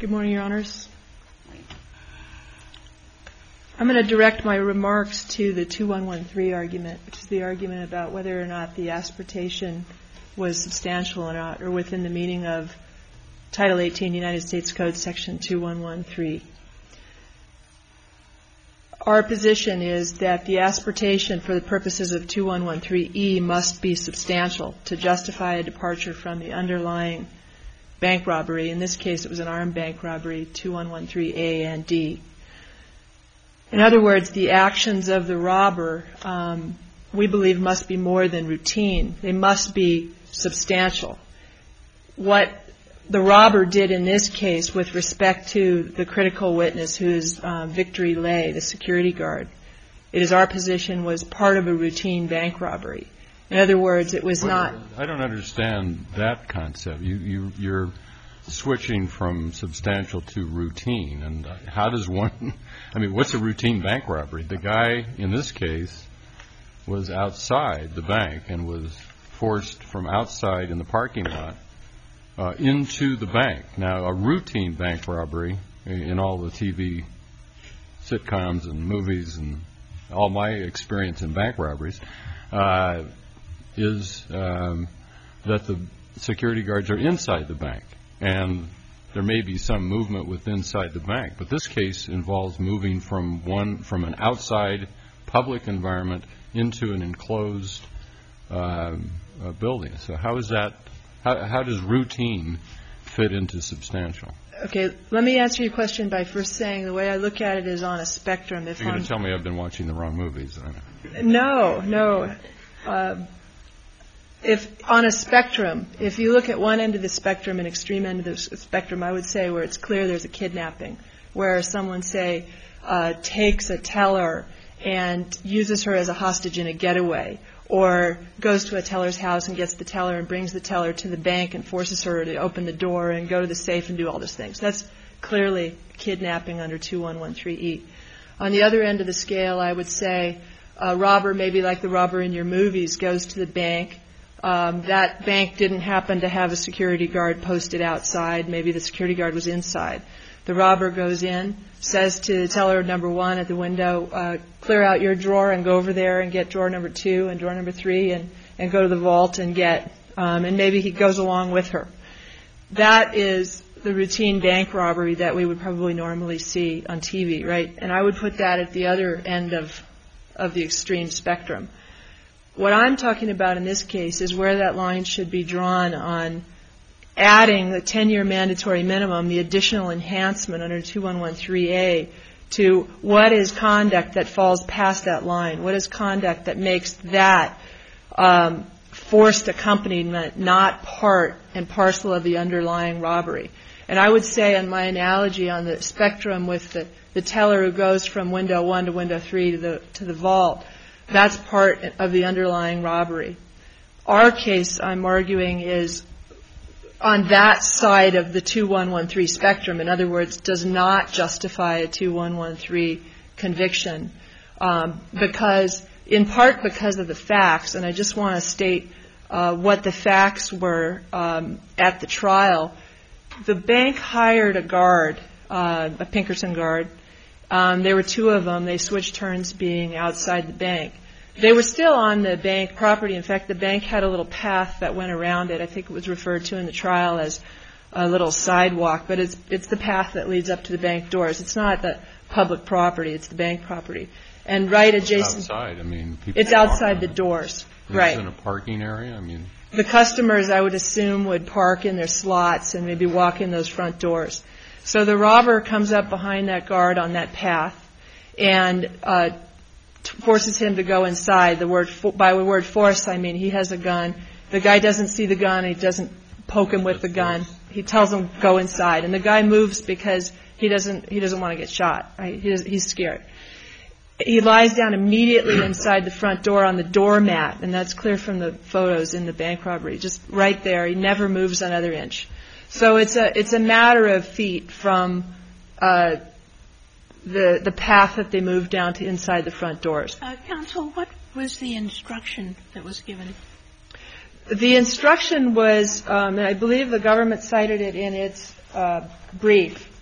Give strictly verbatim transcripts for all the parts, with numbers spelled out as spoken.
Good morning, Your Honors. I'm going to direct my remarks to the two one one three argument, which is the argument about whether or not the asportation was substantial or not, or within the meaning of Title eighteen United States Code Section two one one three. Our position is that the asportation for the purposes of two one one three E must be substantial to justify a departure from the underlying bank robbery. In this case, it was an armed bank robbery, two one one three A and D. In other words, the actions of the robber, um, we believe, must be more than routine. They must be substantial. What the robber did in this case with respect to the critical witness, who is um, Victory Lay, the security guard, it is our position was part of a routine bank robbery. In other words, it was not... I don't understand that concept. You, you, you're switching from substantial to routine. And how does one... I mean, what's a routine bank robbery? The guy in this case was outside the bank and was forced from outside in the parking lot uh, into the bank. Now, a routine bank robbery, in all the T V sitcoms and movies and all my experience in bank robberies, uh, is um, that the security guards are inside the bank. And there may be some movement within inside the bank, but this case involves moving from one from an outside public environment into an enclosed uh, uh, building. So how is that? How, how does routine fit into substantial? Okay, let me answer your question by first saying the way I look at it is on a spectrum. If You're going I'm, to tell me I've been watching the wrong movies. No, no. Uh, If on a spectrum, if you look at one end of the spectrum, an extreme end of the spectrum, I would say where it's clear there's a kidnapping, where someone, say, uh, takes a teller and uses her as a hostage in a getaway, or goes to a teller's house and gets the teller and brings the teller to the bank and forces her to open the door and go to the safe and do all those things. That's clearly kidnapping under two one one three E. On the other end of the scale, I would say a robber, maybe like the robber in your movies, goes to the bank. Um, that bank didn't happen to have a security guard posted outside. Maybe the security guard was inside. The robber goes in, says to teller number one at the window, uh, clear out your drawer and go over there and get drawer number two and drawer number three and, and go to the vault and get, um, and maybe he goes along with her. That is the routine bank robbery that we would probably normally see on T V, right? And I would put that at the other end of, of the extreme spectrum. What I'm talking about in this case is where that line should be drawn on adding the ten-year mandatory minimum, the additional enhancement under two one one three A, to what is conduct that falls past that line? What is conduct that makes that um, forced accompaniment not part and parcel of the underlying robbery? And I would say, on my analogy on the spectrum with the, the teller who goes from window one to window three to the to the vault, that's part of the underlying robbery. Our case, I'm arguing, is on that side of the two one one three spectrum. In other words, does not justify a two one one three conviction um, because, in part because of the facts, and I just want to state uh, what the facts were um, at the trial. The bank hired a guard, uh, a Pinkerton guard. Um, there were two of them. They switched turns being outside the bank. They were still on the bank property. In fact, the bank had a little path that went around it. I think it was referred to in the trial as a little sidewalk, but it's it's the path that leads up to the bank doors. It's not the public property. It's the bank property. And right adjacent... It's outside. I mean, people It's outside the doors. Right. It's in a parking area? I mean... The customers, I would assume, would park in their slots and maybe walk in those front doors. So the robber comes up behind that guard on that path and uh, forces him to go inside. The word fo- by the word force, I mean he has a gun. The guy doesn't see the gun. He doesn't poke him with the gun. He tells him go inside, and the guy moves because he doesn't he doesn't want to get shot. Right? He does, he's scared. He lies down immediately inside the front door on the doormat, and that's clear from the photos in the bank robbery. Just right there. He never moves another inch. So it's a it's a matter of feet from uh, the the path that they moved down to inside the front doors. Uh, counsel, what was the instruction that was given? The instruction was, um, and I believe the government cited it in its uh, brief,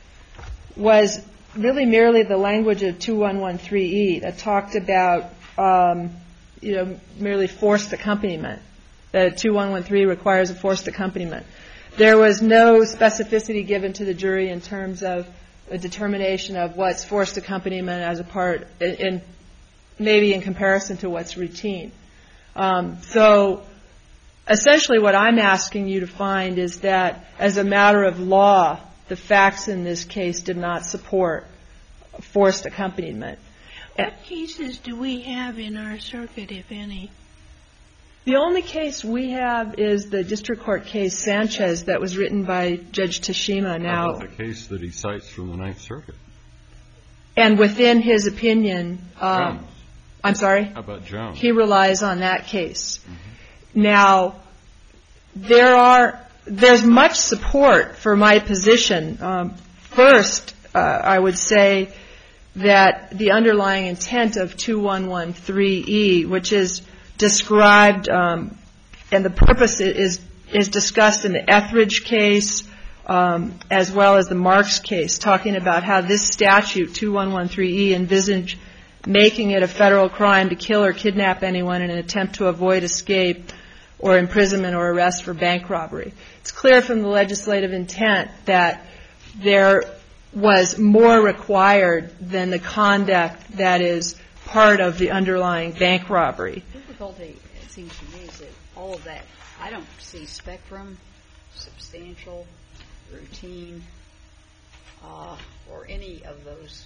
was really merely the language of two one thirteen E that talked about, um, you know, merely forced accompaniment. That two one thirteen requires a forced accompaniment. There was no specificity given to the jury in terms of a determination of what's forced accompaniment as a part, in, in maybe in comparison to what's routine. Um, so essentially what I'm asking you to find is that as a matter of law, the facts in this case did not support forced accompaniment. What cases do we have in our circuit, if any? The only case we have is the district court case Sanchez that was written by Judge Tashima now. How about the case that he cites from the Ninth Circuit? And within his opinion, um, Jones. I'm sorry? How about Jones? He relies on that case. Mm-hmm. Now, there are, there's much support for my position. Um, first, uh, I would say that the underlying intent of two one thirteen E, which is described, um, and the purpose is is discussed in the Etheridge case, um, as well as the Marks case, talking about how this statute, two one thirteen E, envisaged making it a federal crime to kill or kidnap anyone in an attempt to avoid escape or imprisonment or arrest for bank robbery. It's clear from the legislative intent that there was more required than the conduct that is part of the underlying bank robbery. The difficulty, it seems to me, is that all of that, I don't see spectrum, substantial, routine, uh, or any of those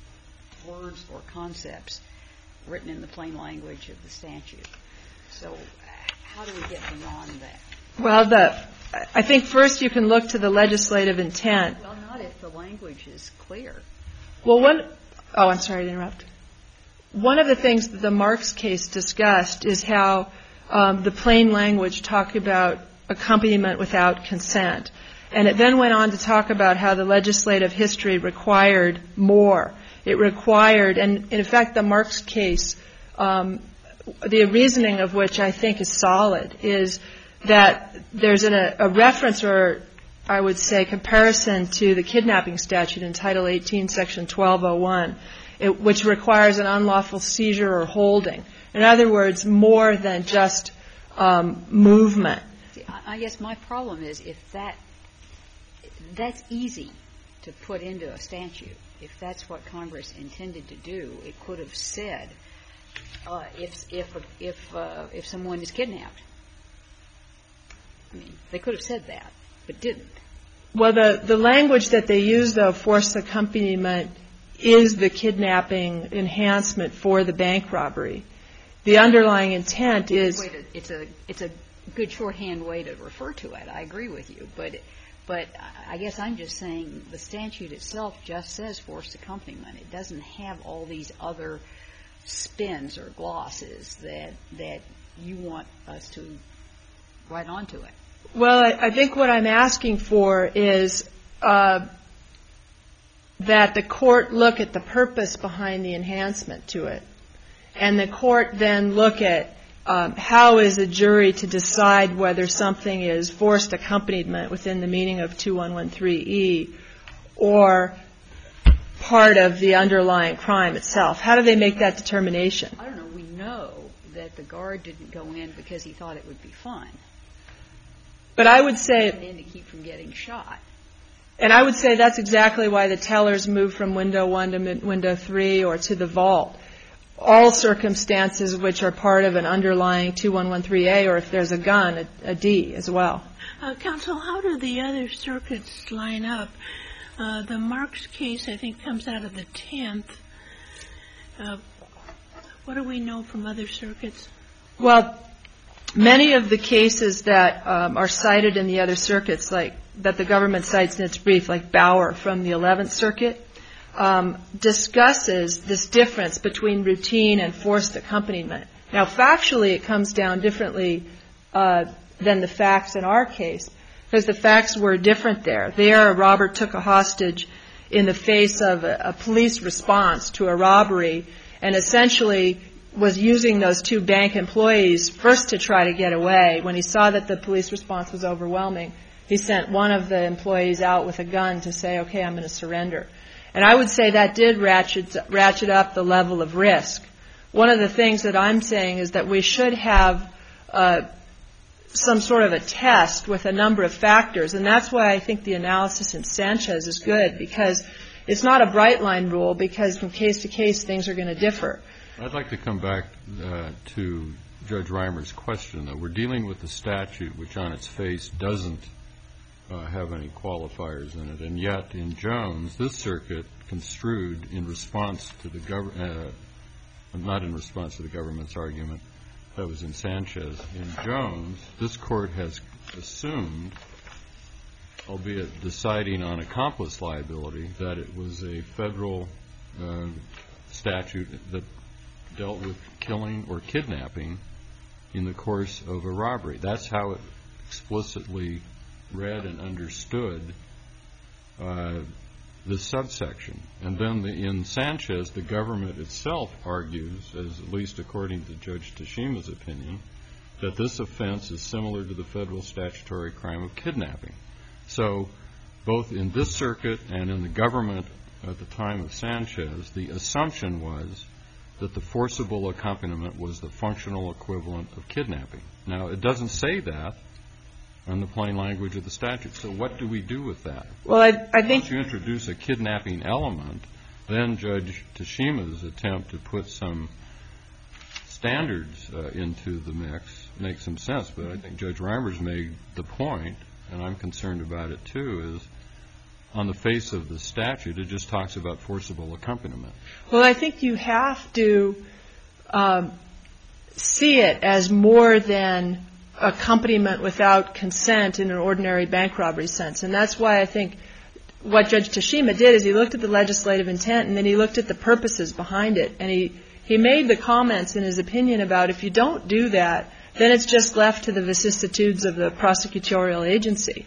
words or concepts written in the plain language of the statute. So how do we get beyond that? Well, the, I think first you can look to the legislative intent. Well, not if the language is clear. Well, one, oh, I'm sorry to interrupt. One of the things that the Marks case discussed is how um, the plain language talked about accompaniment without consent. And it then went on to talk about how the legislative history required more. It required, and in fact the Marks case, um, the reasoning of which I think is solid, is that there's an, a, a reference or I would say comparison to the kidnapping statute in Title eighteen, Section twelve oh one, it, which requires an unlawful seizure or holding. In other words, more than just um, movement. See, I, I guess my problem is if that, that's easy to put into a statute. If that's what Congress intended to do, it could have said uh, if if if uh, if someone is kidnapped. I mean, they could have said that, but didn't. Well, the the language that they use, though, forced accompaniment, is the kidnapping enhancement for the bank robbery. The underlying intent is it's a it's a good shorthand way to refer to it. I agree with you, but. But I guess I'm just saying the statute itself just says forced accompaniment. It doesn't have all these other spins or glosses that that you want us to write onto it. Well, I, I think what I'm asking for is uh, that the court look at the purpose behind the enhancement to it, and the court then look at Um, how is a jury to decide whether something is forced accompaniment within the meaning of two one thirteen E or part of the underlying crime itself? How do they make that determination? I don't know. We know that the guard didn't go in because he thought it would be fun. But I would say... And to keep from getting shot. And I would say that's exactly why the tellers moved from window one to window three or to the vault. All circumstances which are part of an underlying two one thirteen A, or if there's a gun, a, a D as well. Uh, counsel, how do the other circuits line up? Uh, the Marks case, I think, comes out of the tenth. Uh, what do we know from other circuits? Well, many of the cases that um, are cited in the other circuits, like that the government cites in its brief, like Bauer from the eleventh Circuit, Um, discusses this difference between routine and forced accompaniment. Now, factually, it comes down differently uh, than the facts in our case, because the facts were different there. There, Robert took a hostage in the face of a, a police response to a robbery and essentially was using those two bank employees first to try to get away. When he saw that the police response was overwhelming, he sent one of the employees out with a gun to say, okay, I'm going to surrender. And I would say that did ratchet, ratchet up the level of risk. One of the things that I'm saying is that we should have uh, some sort of a test with a number of factors, and that's why I think the analysis in Sanchez is good, because it's not a bright line rule, because from case to case things are going to differ. I'd like to come back uh, to Judge Reimer's question, though. We're dealing with a statute which on its face doesn't uh, have any qualifiers in it, and yet in Jones, this circuit construed in response to the government, uh, not in response to the government's argument, that was in Sanchez. In Jones, this court has assumed, albeit deciding on accomplice liability, that it was a federal uh, statute that dealt with killing or kidnapping in the course of a robbery. That's how it explicitly read and understood uh, the subsection. And then the, in Sanchez, the government itself argues, as at least according to Judge Tashima's opinion, that this offense is similar to the federal statutory crime of kidnapping. So both in this circuit and in the government at the time of Sanchez, the assumption was that the forcible accompaniment was the functional equivalent of kidnapping. Now, it doesn't say that in the plain language of the statute. So what do we do with that? Well, I, I think once you introduce a kidnapping element, then Judge Tashima's attempt to put some standards uh, into the mix makes some sense. But I think Judge Reimer's made the point, and I'm concerned about it too, is on the face of the statute, it just talks about forcible accompaniment. Well, I think you have to um, see it as more than accompaniment without consent in an ordinary bank robbery sense. And that's why I think what Judge Tashima did is he looked at the legislative intent and then he looked at the purposes behind it. And he, he made the comments in his opinion about if you don't do that, then it's just left to the vicissitudes of the prosecutorial agency.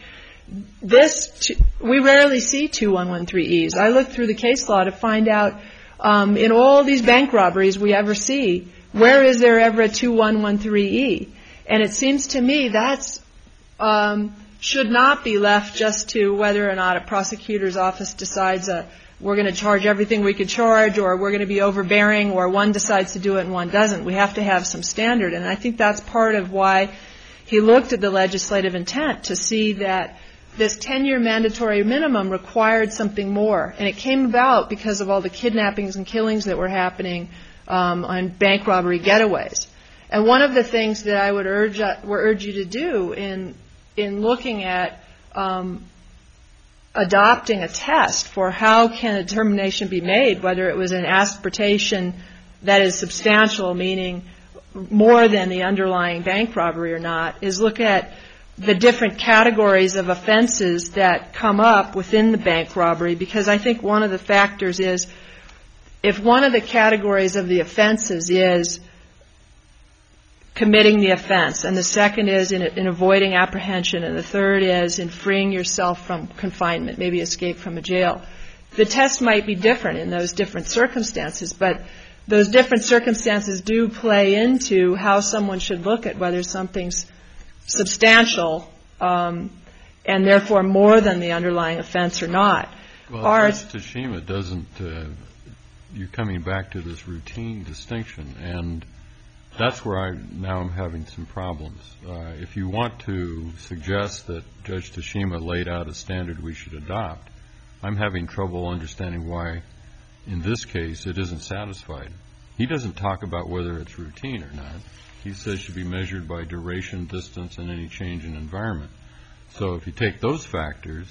This, we rarely see two one one three E's. I looked through the case law to find out um, in all these bank robberies we ever see, where is there ever a two one one three E? And it seems to me that's um, should not be left just to whether or not a prosecutor's office decides uh, we're going to charge everything we could charge, or we're going to be overbearing, or one decides to do it and one doesn't. We have to have some standard. And I think that's part of why he looked at the legislative intent, to see that this ten-year mandatory minimum required something more. And it came about because of all the kidnappings and killings that were happening um, on bank robbery getaways. And one of the things that I would urge, uh, urge you to do in in looking at um, adopting a test for how can a determination be made, whether it was an aspertation that is substantial, meaning more than the underlying bank robbery or not, is look at the different categories of offenses that come up within the bank robbery, because I think one of the factors is if one of the categories of the offenses is committing the offense, and the second is in, in avoiding apprehension, and the third is in freeing yourself from confinement, maybe escape from a jail, the test might be different in those different circumstances, but those different circumstances do play into how someone should look at whether something's substantial um, and therefore more than the underlying offense or not. Well, Our, Judge Tashima doesn't, uh, you're coming back to this routine distinction, and that's where I now am having some problems. Uh, if you want to suggest that Judge Tashima laid out a standard we should adopt, I'm having trouble understanding why, in this case, it isn't satisfied. He doesn't talk about whether it's routine or not. He says it should be measured by duration, distance, and any change in environment. So if you take those factors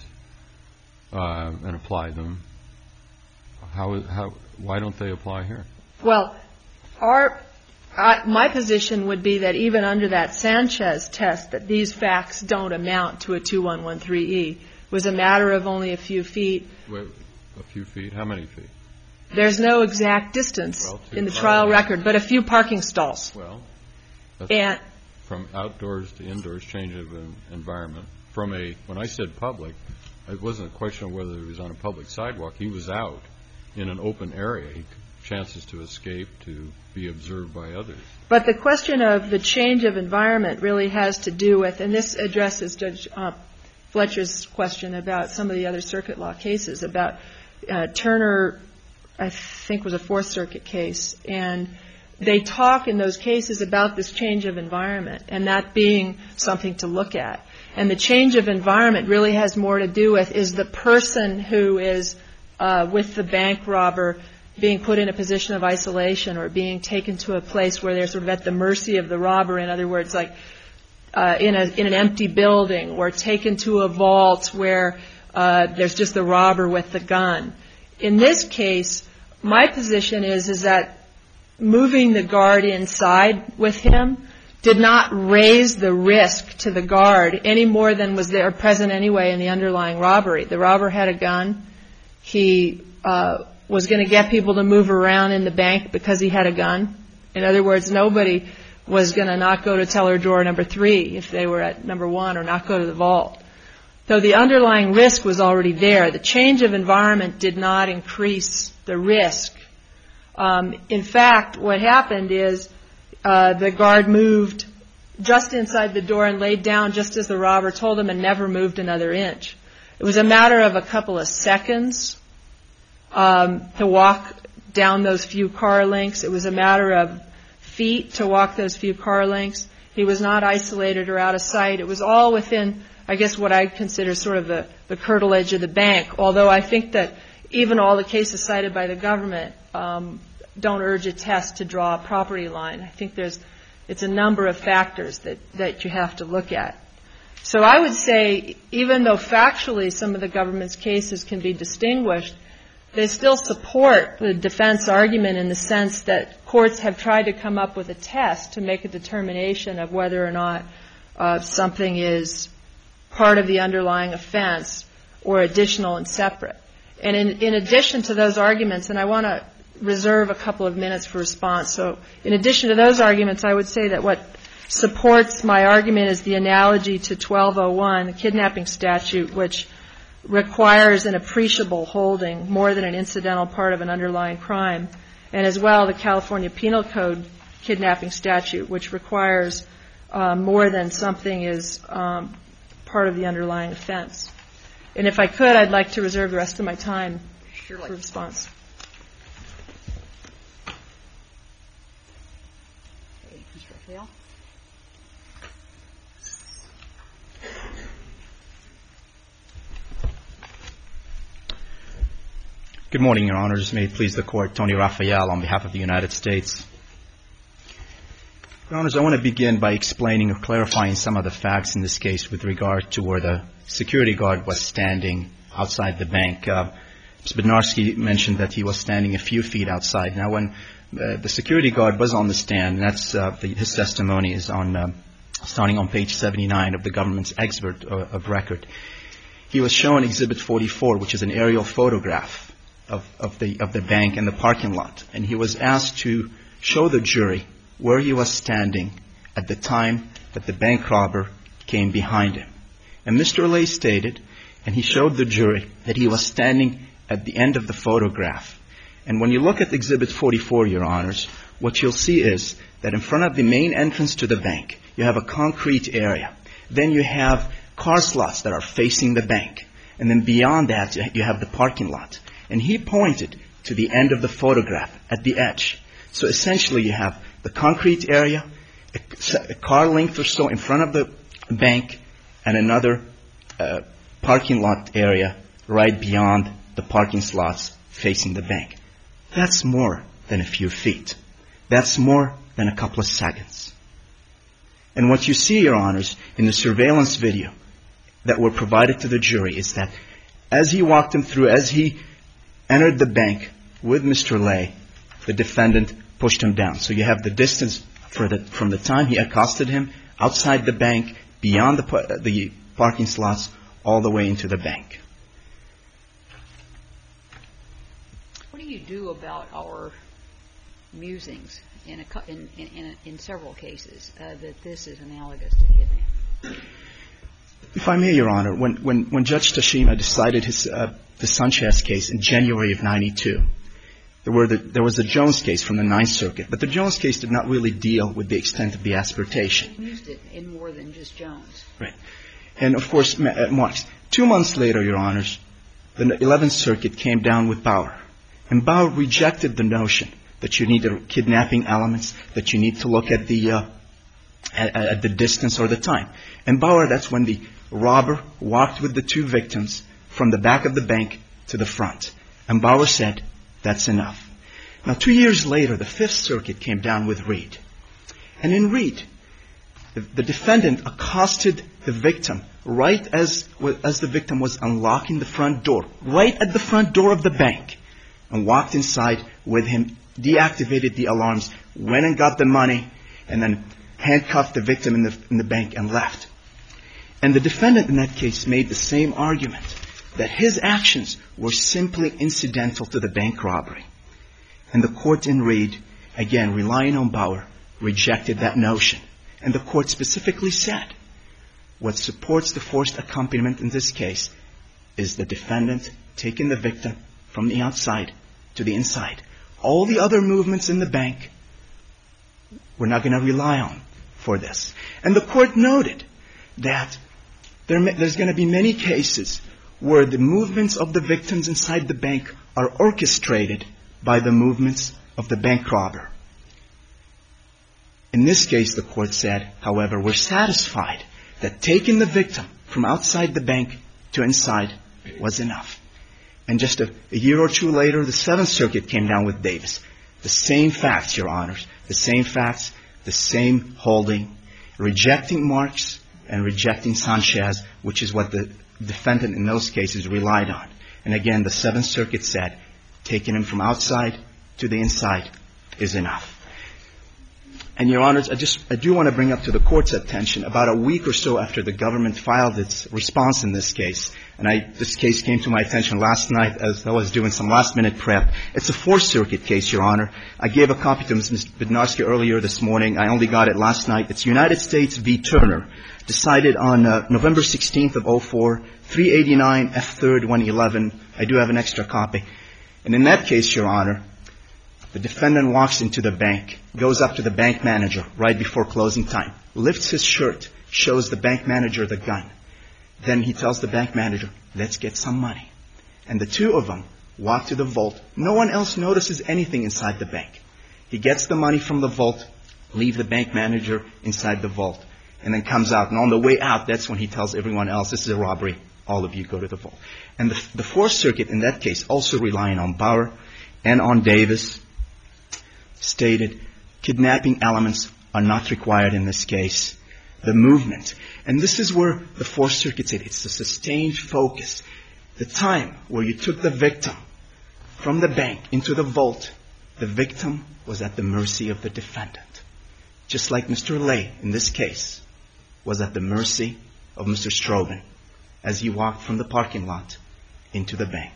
uh, and apply them, how, how, why don't they apply here? Well, our, uh, my position would be that even under that Sanchez test, that these facts don't amount to a two one one three E. It was a matter of only a few feet. Wait, a few feet? How many feet? There's no exact distance well, in the trial record, but a few parking stalls. Well, that's and from outdoors to indoors, change of environment. From a, when I said public, it wasn't a question of whether he was on a public sidewalk. He was out in an open area. He chances to escape, to be observed by others. But the question of the change of environment really has to do with, and this addresses Judge uh, Fletcher's question about some of the other circuit law cases, about uh, Turner, I think, was a Fourth Circuit case, and they talk in those cases about this change of environment and that being something to look at. And the change of environment really has more to do with is the person who is uh, with the bank robber being put in a position of isolation or being taken to a place where they're sort of at the mercy of the robber. In other words, like uh, in a in an empty building, or taken to a vault where uh, there's just the robber with the gun. In this case, my position is is that moving the guard inside with him did not raise the risk to the guard any more than was there present anyway in the underlying robbery. The robber had a gun. He uh, was going to get people to move around in the bank because he had a gun. In other words, nobody was going to not go to teller drawer number three if they were at number one, or not go to the vault. So the underlying risk was already there. The change of environment did not increase the risk. Um, in fact, what happened is uh, the guard moved just inside the door and laid down just as the robber told him, and never moved another inch. It was a matter of a couple of seconds um, to walk down those few car lengths. It was a matter of feet to walk those few car lengths. He was not isolated or out of sight. It was all within, I guess, what I consider sort of the, the curtilage of the bank, although I think that even all the cases cited by the government um, don't urge a test to draw a property line. I think there's it's a number of factors that, that you have to look at. So I would say, even though factually some of the government's cases can be distinguished, they still support the defense argument in the sense that courts have tried to come up with a test to make a determination of whether or not uh, something is part of the underlying offense or additional and separate. And in, in addition to those arguments, and I want to reserve a couple of minutes for response, so in addition to those arguments, I would say that what supports my argument is the analogy to twelve oh one, the kidnapping statute, which requires an appreciable holding more than an incidental part of an underlying crime, and as well the California Penal Code kidnapping statute, which requires uh, more than something is um, part of the underlying offense. And if I could, I'd like to reserve the rest of my time Surely. for response. Okay, Mister Raphael. Good morning, Your Honors. May it please the Court, Tony Raphael on behalf of the United States. Your Honors, I want to begin by explaining or clarifying some of the facts in this case with regard to where the security guard was standing outside the bank. Uh, Mister Bednarski mentioned that he was standing a few feet outside. Now, when uh, the security guard was on the stand, and that's uh, the, his testimony is on uh, starting on page seventy-nine of the government's excerpt uh, of record. He was shown Exhibit forty-four, which is an aerial photograph of, of the of the bank and the parking lot, and he was asked to show the jury where he was standing at the time that the bank robber came behind him. And Mister Lay stated, and he showed the jury, that he was standing at the end of the photograph. And when you look at Exhibit forty-four, Your Honors, what you'll see is that in front of the main entrance to the bank, you have a concrete area. Then you have car slots that are facing the bank. And then beyond that, you have the parking lot. And he pointed to the end of the photograph, at the edge. So essentially you have the concrete area, a, a car length or so in front of the bank, and another uh, parking lot area right beyond the parking slots facing the bank. That's more than a few feet. That's more than a couple of seconds. And what you see, Your Honors, in the surveillance video that were provided to the jury is that as he walked him through, as he entered the bank with Mister Lay, the defendant pushed him down. So you have the distance for the, from the time he accosted him outside the bank, beyond the, the parking slots, all the way into the bank. What do you do about our musings in, a, in, in, in, in several cases uh, that this is analogous to kidnapping? If I may, Your Honor, when, when, when Judge Tashima decided his, uh, the Sanchez case in January of ninety-two, there, were the, there was a Jones case from the Ninth Circuit, but the Jones case did not really deal with the extent of the aspiratation. He used it in more than just Jones. Right. And, of course, Marks, two months later, Your Honors, the eleventh Circuit came down with Bauer. And Bauer rejected the notion that you need the kidnapping elements, that you need to look at the uh, at, at the distance or the time. And Bauer, that's when the robber walked with the two victims from the back of the bank to the front. And Bauer said, that's enough. Now, two years later, the Fifth Circuit came down with Reed. And in Reed, the, the defendant accosted the victim right as, as the victim was unlocking the front door, right at the front door of the bank, and walked inside with him, deactivated the alarms, went and got the money, and then handcuffed the victim in the, in the bank and left. And the defendant in that case made the same argument, that his actions were simply incidental to the bank robbery. And the court in Reed, again relying on Bauer, rejected that notion. And the court specifically said, what supports the forced accompaniment in this case is the defendant taking the victim from the outside to the inside. All the other movements in the bank, we're not going to rely on for this. And the court noted that there, there's going to be many cases where the movements of the victims inside the bank are orchestrated by the movements of the bank robber. In this case, the court said, however, we're satisfied that taking the victim from outside the bank to inside was enough. And just a, a year or two later, the Seventh Circuit came down with Davis. The same facts, Your Honors, the same facts, the same holding, rejecting Marks and rejecting Sanchez, which is what the defendant in those cases relied on. And again, the Seventh Circuit said, taking him from outside to the inside is enough. And Your Honors, I just, I do want to bring up to the court's attention, about a week or so after the government filed its response in this case, and I, this case came to my attention last night as I was doing some last minute prep. It's a Fourth Circuit case, Your Honor. I gave a copy to Miz Bednarski earlier this morning. I only got it last night. It's United States v. Turner, decided on uh, November sixteenth of oh four, three eighty-nine F third one eleven. I do have an extra copy. And in that case, Your Honor, the defendant walks into the bank, goes up to the bank manager right before closing time, lifts his shirt, shows the bank manager the gun. Then he tells the bank manager, let's get some money. And the two of them walk to the vault. No one else notices anything inside the bank. He gets the money from the vault, leave the bank manager inside the vault, and then comes out. And on the way out, that's when he tells everyone else, this is a robbery. All of you go to the vault. And the, the Fourth Circuit in that case, also relying on Bauer and on Davis, stated kidnapping elements are not required in this case. The movement. And this is where the Fourth Circuit said it's a sustained focus. The time where you took the victim from the bank into the vault, the victim was at the mercy of the defendant. Just like Mister Lay in this case was at the mercy of Mister Strobin as he walked from the parking lot into the bank.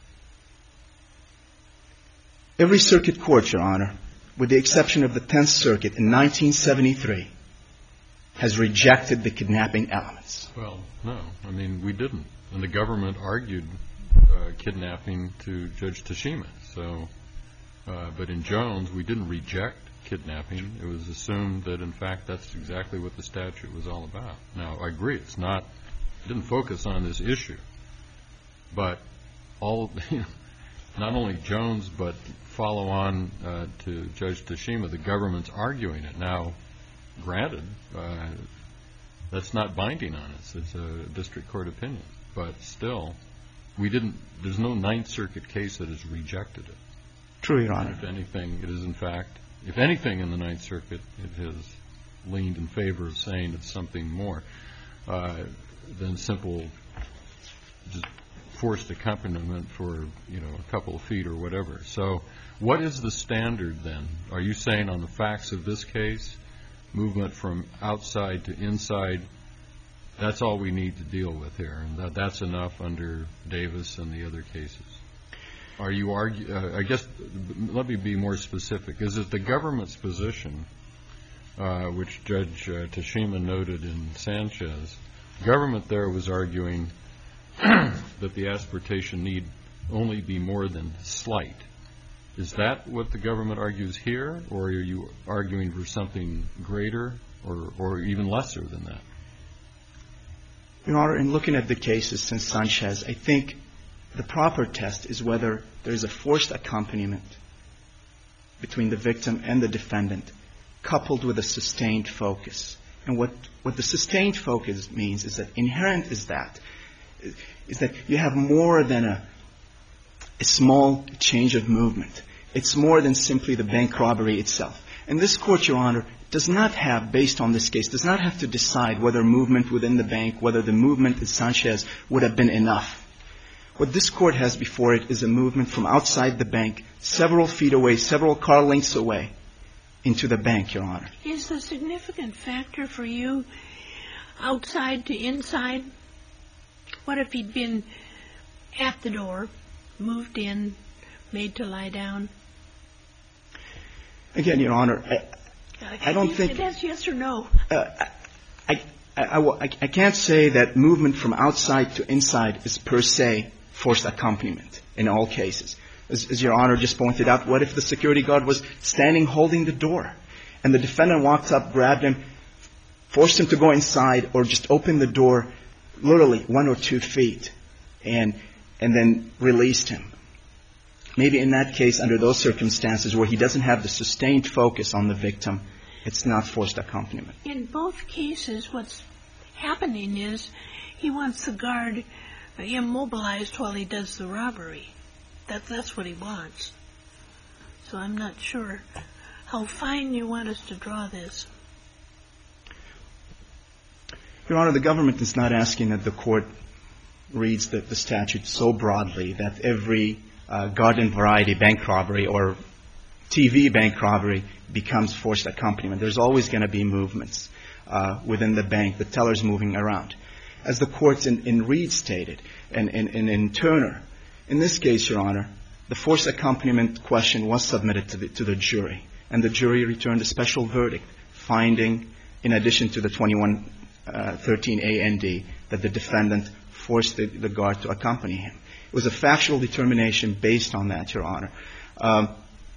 Every circuit court, Your Honor, with the exception of the Tenth Circuit in nineteen seventy-three, has rejected the kidnapping elements. Well, no. I mean, we didn't. And the government argued uh, kidnapping to Judge Tashima. So, uh, but in Jones, we didn't reject kidnapping. It was assumed that, in fact, that's exactly what the statute was all about. Now, I agree. It's not, it didn't focus on this issue. But all, not only Jones, but follow on uh, to Judge Tashima, the government's arguing it. Now, granted, uh, that's not binding on us. It's a district court opinion. But still, we didn't, there's no Ninth Circuit case that has rejected it. True, Your Honor. If anything, it is in fact, if anything in the Ninth Circuit, it has leaned in favor of saying it's something more uh, than simple just forced accompaniment for, you know, a couple of feet or whatever. So what is the standard then? Are you saying on the facts of this case, movement from outside to inside, that's all we need to deal with here, and that that's enough under Davis and the other cases? Are you argue? Uh, I guess let me be more specific. Is it the government's position, uh, which Judge uh, Tashima noted in Sanchez? Government there was arguing that the asportation need only be more than slight. Is that what the government argues here, or are you arguing for something greater or, or even lesser than that? Your Honor, in looking at the cases since Sanchez, I think the proper test is whether there is a forced accompaniment between the victim and the defendant, coupled with a sustained focus. And what, what the sustained focus means is that inherent is that, is that you have more than a, a small change of movement. It's more than simply the bank robbery itself. And this Court, Your Honor, does not have, based on this case, does not have to decide whether movement within the bank, whether the movement in Sanchez would have been enough. What this Court has before it is a movement from outside the bank, several feet away, several car lengths away, into the bank, Your Honor. Is the significant factor for you outside to inside? What if he'd been at the door, moved in, made to lie down? Again, Your Honor, I, I don't think... That's yes or no. Uh, I, I, I, I can't say that movement from outside to inside is per se forced accompaniment in all cases. As, as Your Honor just pointed out, what if the security guard was standing holding the door and the defendant walked up, grabbed him, forced him to go inside, or just opened the door literally one or two feet and and then released him? Maybe in that case, under those circumstances where he doesn't have the sustained focus on the victim, it's not forced accompaniment. In both cases, what's happening is he wants the guard immobilized while he does the robbery. That, that's what he wants. So I'm not sure how fine you want us to draw this. Your Honor, the government is not asking that the Court reads the, the statute so broadly that every uh, garden variety bank robbery or T V bank robbery becomes forced accompaniment. There's always going to be movements uh, within the bank, the tellers moving around. As the courts in, in Reed stated and, and, and in Turner, in this case, Your Honor, the forced accompaniment question was submitted to the, to the jury, and the jury returned a special verdict finding, in addition to the twenty-one thirteen A N D, that the defendant forced the, the guard to accompany him. It was a factual determination based on that, Your Honor. Um,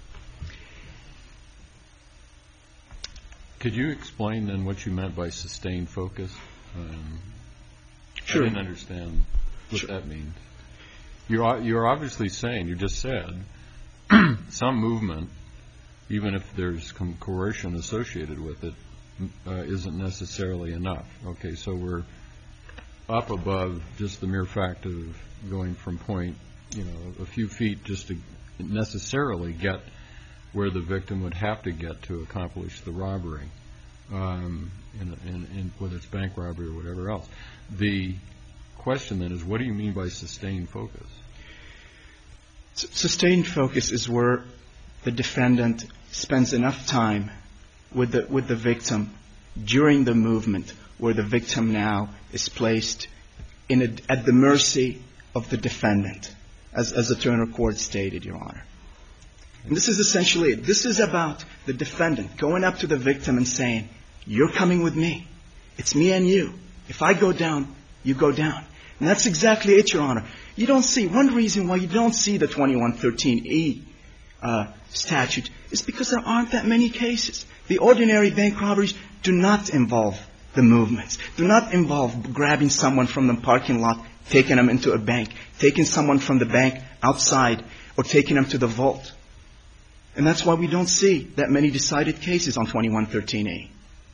Could you explain then what you meant by sustained focus? Um, sure. I didn't understand what sure. that means. You're, you're obviously saying, you just said, some movement, even if there's some coercion associated with it, uh, isn't necessarily enough. Okay, so we're up above just the mere fact of going from point, you know, a few feet just to necessarily get where the victim would have to get to accomplish the robbery, um, in, in, in, whether it's bank robbery or whatever else. The question then is, what do you mean by sustained focus? Sustained focus is where the defendant spends enough time with the with the victim during the movement, where the victim now is placed in a, at the mercy of the defendant, as as the Turner Court stated, Your Honor. And this is essentially it. This is about the defendant going up to the victim and saying, "You're coming with me. It's me and you. If I go down, you go down." And that's exactly it, Your Honor. You don't see, one reason why you don't see the twenty-one thirteen E uh, statute is because there aren't that many cases. The ordinary bank robberies do not involve the movements, do not involve grabbing someone from the parking lot, taking them into a bank, taking someone from the bank outside, or taking them to the vault. And that's why we don't see that many decided cases on twenty-one thirteen E.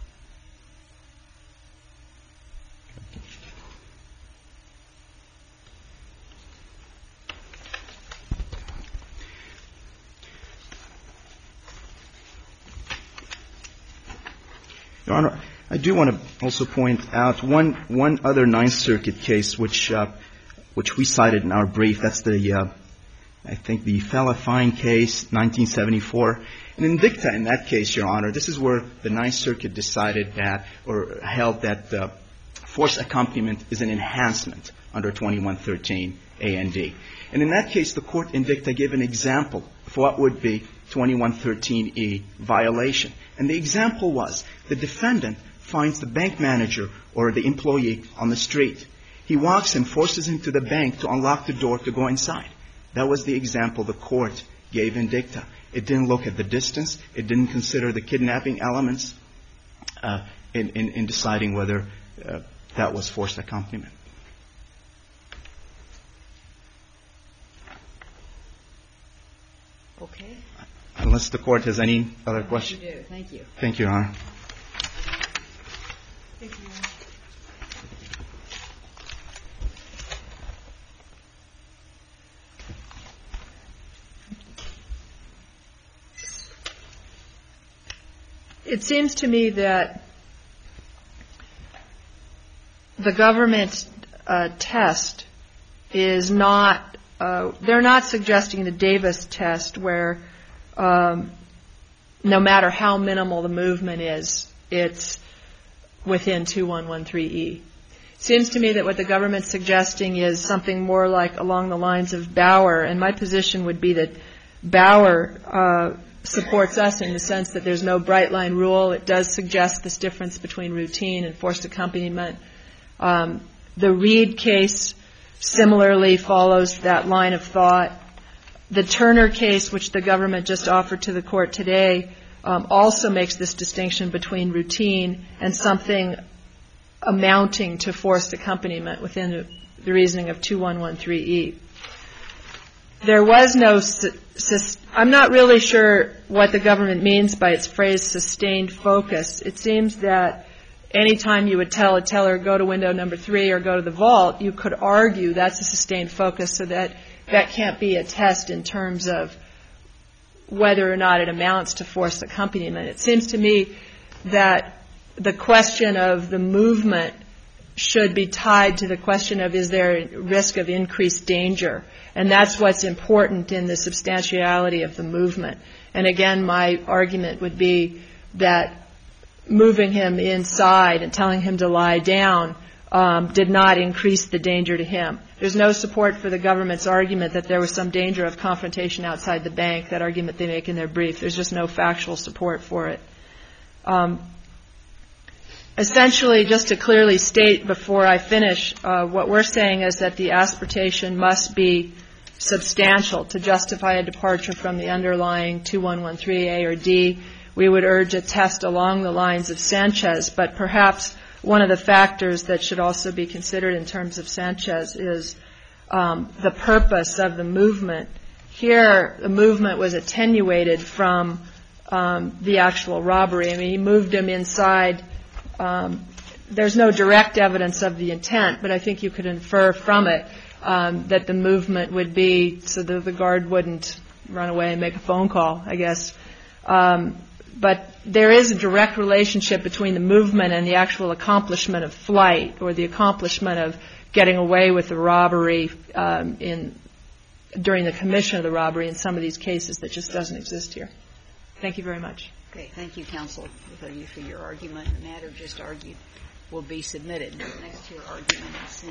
Your Honor, I do want to also point out one one other Ninth Circuit case which uh, which we cited in our brief. That's the uh, I think the Fella-Fine case, nineteen seventy-four. And in dicta in that case, Your Honor, this is where the Ninth Circuit decided that or held that uh, forced accompaniment is an enhancement under twenty-one thirteen A and D. And in that case, the court in dicta gave an example of what would be twenty-one thirteen E violation. And the example was the defendant finds the bank manager or the employee on the street. He walks and forces him to the bank to unlock the door to go inside. That was the example the court gave in dicta. It didn't look at the distance. It didn't consider the kidnapping elements uh, in, in, in deciding whether uh, that was forced accompaniment. Okay. Unless the Court has any other You questions. do. Thank you. Thank you, Your Honor. It seems to me that the government uh, test is not, uh, they're not suggesting the Davis test where um, no matter how minimal the movement is, it's within two one one three E. It seems to me that what the government's suggesting is something more like along the lines of Bauer, and my position would be that Bauer uh, supports us in the sense that there's no bright line rule. It does suggest this difference between routine and forced accompaniment. Um, the Reed case similarly follows that line of thought. The Turner case, which the government just offered to the Court today, um, also makes this distinction between routine and something amounting to forced accompaniment within the, the reasoning of two one one three E. There was no, I'm not really sure what the government means by its phrase sustained focus. It seems that any time you would tell a teller go to window number three or go to the vault, you could argue that's a sustained focus, so that that can't be a test in terms of whether or not it amounts to forced accompaniment. It seems to me that the question of the movement should be tied to the question of is there a risk of increased danger. And that's what's important in the substantiality of the movement. And again, my argument would be that moving him inside and telling him to lie down um, did not increase the danger to him. There's no support for the government's argument that there was some danger of confrontation outside the bank, that argument they make in their brief. There's just no factual support for it. Um, Essentially, just to clearly state before I finish, uh, what we're saying is that the aspiratation must be substantial to justify a departure from the underlying two one one three A or D. We would urge a test along the lines of Sanchez, but perhaps one of the factors that should also be considered in terms of Sanchez is um, the purpose of the movement. Here, the movement was attenuated from um, the actual robbery. I mean, he moved him inside. Um, there's no direct evidence of the intent, but I think you could infer from it um, that the movement would be so that the guard wouldn't run away and make a phone call, I guess. Um, but there is a direct relationship between the movement and the actual accomplishment of flight or the accomplishment of getting away with the robbery um, in during the commission of the robbery in some of these cases that just doesn't exist here. Thank you very much. Okay, thank you, counsel, for your argument. The matter just argued will be submitted. Next to your argument is